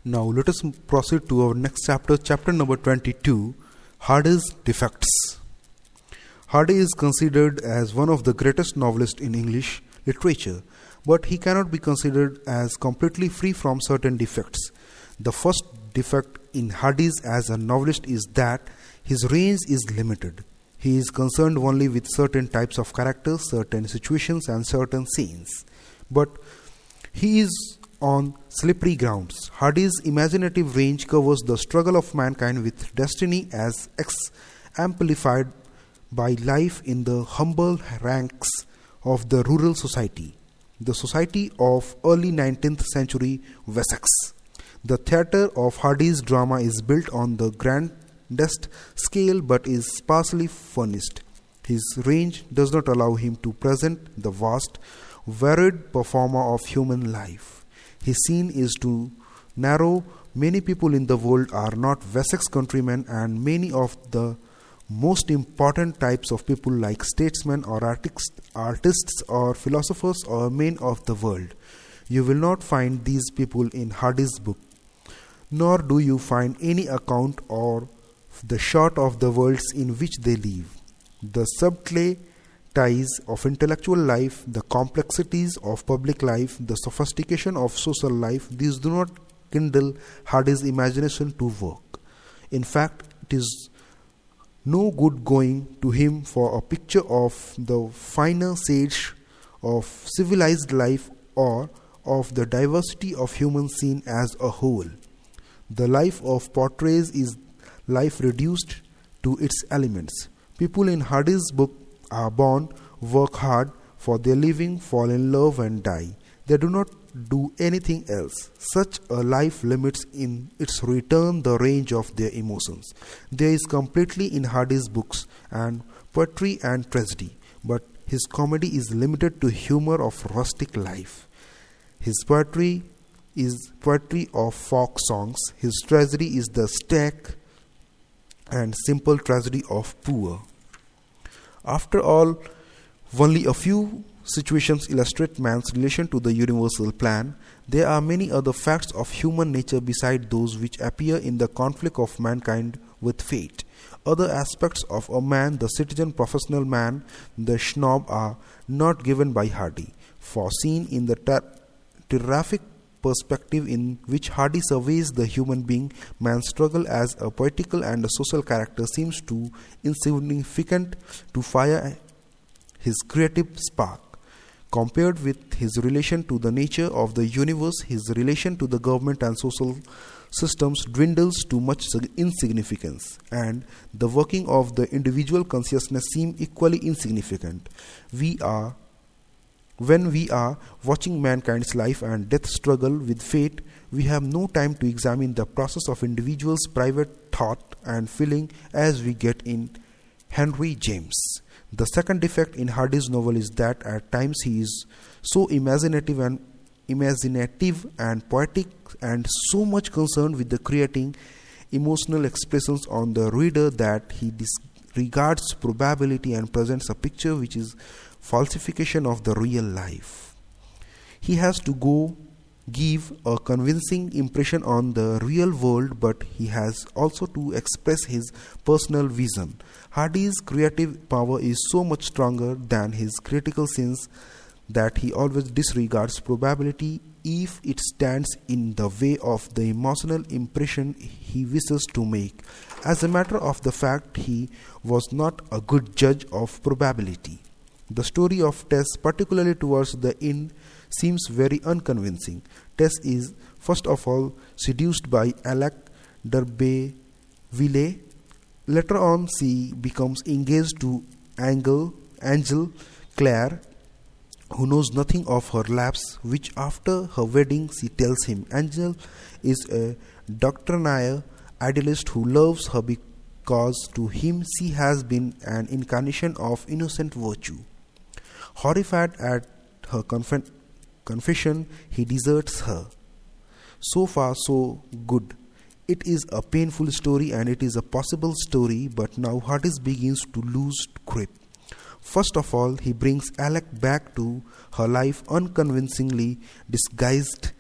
Now let us proceed to our next chapter, chapter number 22, Hardy's Defects. Hardy is considered as one of the greatest novelists in English literature, but he cannot be considered as completely free from certain defects. The first defect in Hardy as a novelist is that his range is limited. He is concerned only with certain types of characters, certain situations and certain scenes. But he is on slippery grounds. Hardy's imaginative range covers the struggle of mankind with destiny as amplified by life in the humble ranks of the rural society, the society of early 19th century Wessex. The theatre of Hardy's drama is built on the grandest scale but is sparsely furnished. His range does not allow him to present the vast, varied performer of human life. His scene is too narrow. Many people in the world are not Wessex countrymen, and many of the most important types of people like statesmen or artists or philosophers or men of the world. You will not find these people in Hardy's book, nor do you find any account or the shot of the worlds in which they live. The subtle ties of intellectual life, the complexities of public life, the sophistication of social life, these do not kindle Hardy's imagination to work. In fact, it is no good going to him for a picture of the finer shades of civilized life or of the diversity of human scene as a whole. The life of portraits is life reduced to its elements. People in Hardy's book are born, work hard for their living, fall in love and die. They do not do anything else. Such a life limits in its return the range of their emotions. There is completely in Hardy's books and poetry and tragedy, but his comedy is limited to humor of rustic life. His poetry is poetry of folk songs. His tragedy is the stark and simple tragedy of poor. After all, only a few situations illustrate man's relation to the universal plan. There are many other facts of human nature beside those which appear in the conflict of mankind with fate. Other aspects of a man, the citizen, professional man, the snob, are not given by Hardy. For seen in the terrific perspective in which Hardy surveys the human being, man's struggle as a political and a social character seems too insignificant to fire his creative spark. Compared with his relation to the nature of the universe, his relation to the government and social systems dwindles to much insignificance, and the working of the individual consciousness seem equally insignificant. When we are watching mankind's life and death struggle with fate, we have no time to examine the process of individuals' private thought and feeling as we get in Henry James. The second defect in Hardy's novel is that at times he is so imaginative and poetic and so much concerned with the creating emotional expressions on the reader that he disregards probability and presents a picture which is falsification of the real life. He has to give a convincing impression on the real world, but he has also to express his personal vision. Hardy's creative power is so much stronger than his critical sense that he always disregards probability if it stands in the way of the emotional impression he wishes to make. As a matter of the fact, he was not a good judge of probability. The story of Tess, particularly towards the end, seems very unconvincing. Tess is, first of all, seduced by Alec d'Urberville. Later on, she becomes engaged to Angel Clare, who knows nothing of her lapse, which after her wedding she tells him. Angel is a doctrinaire idealist who loves her because to him she has been an incarnation of innocent virtue. Horrified at her confession, he deserts her. So far, so good. It is a painful story and it is a possible story, but now Hardy begins to lose grip. First of all, he brings Alec back to her life unconvincingly disguised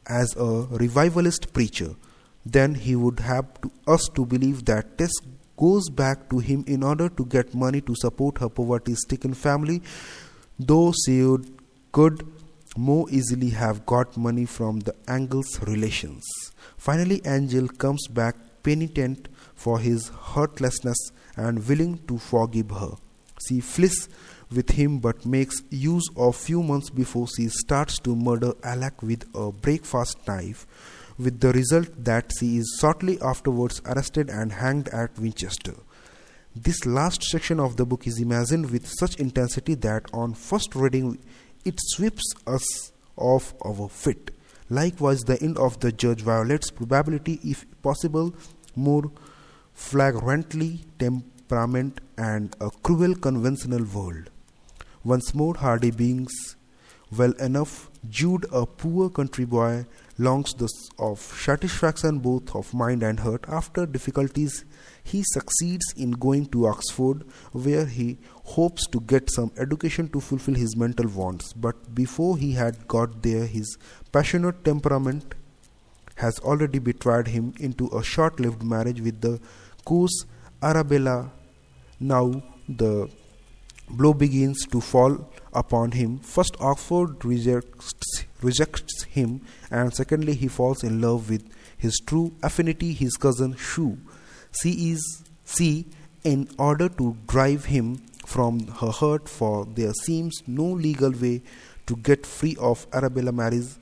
as a revivalist preacher, then he would have us to believe that Tess goes back to him in order to get money to support her poverty-stricken family, though she could more easily have got money from the Angles' relations. Finally, Angel comes back penitent for his heartlessness and willing to forgive her. She flees with him but makes use of few months before she starts to murder Alec with a breakfast knife, with the result that she is shortly afterwards arrested and hanged at Winchester. This last section of the book is imagined with such intensity that on first reading it sweeps us off our feet. Likewise, the end of the judge violates probability, if possible, more flagrantly temperament and a cruel conventional world. Once more, Hardy beings well enough, Jude, a poor country boy, longs of satisfaction both of mind and heart. After difficulties, he succeeds in going to Oxford, where he hopes to get some education to fulfill his mental wants. But before he had got there, his passionate temperament has already betrayed him into a short-lived marriage with the course Arabella. Now the blow begins to fall upon him. First, Oxford rejects him, and secondly, he falls in love with his true affinity, his cousin Shue. She, in order to drive him from her heart, for there seems no legal way to get free of Arabella, marries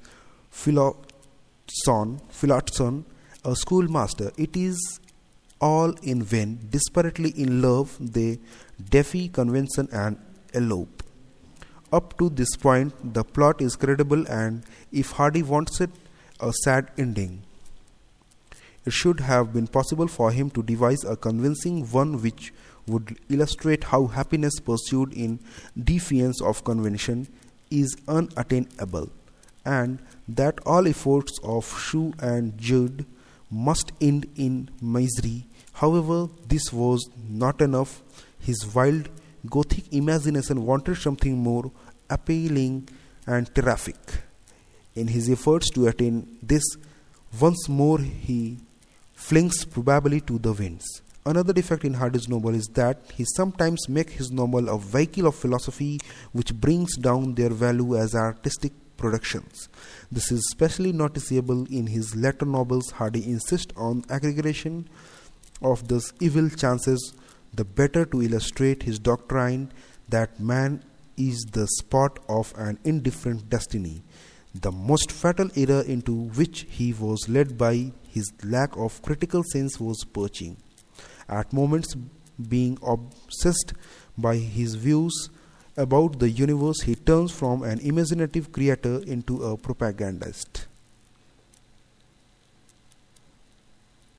Phillotson, a schoolmaster. It is all in vain. Desperately in love, they defy convention and elope. Up to this point, the plot is credible, and if Hardy wants it, a sad ending. It should have been possible for him to devise a convincing one which would illustrate how happiness pursued in defiance of convention is unattainable, and that all efforts of Shue and Jude must end in misery. However, this was not enough. His wild Gothic imagination wanted something more appealing and terrific. In his efforts to attain this, once more he flings probably to the winds. Another defect in Hardy's novel is that he sometimes makes his novel a vehicle of philosophy which brings down their value as artistic productions. This is especially noticeable in his later novels. Hardy insists on aggregation of those evil chances, the better to illustrate his doctrine that man is the spot of an indifferent destiny, the most fatal error into which he was led by his lack of critical sense was perching. At moments, being obsessed by his views about the universe, he turns from an imaginative creator into a propagandist.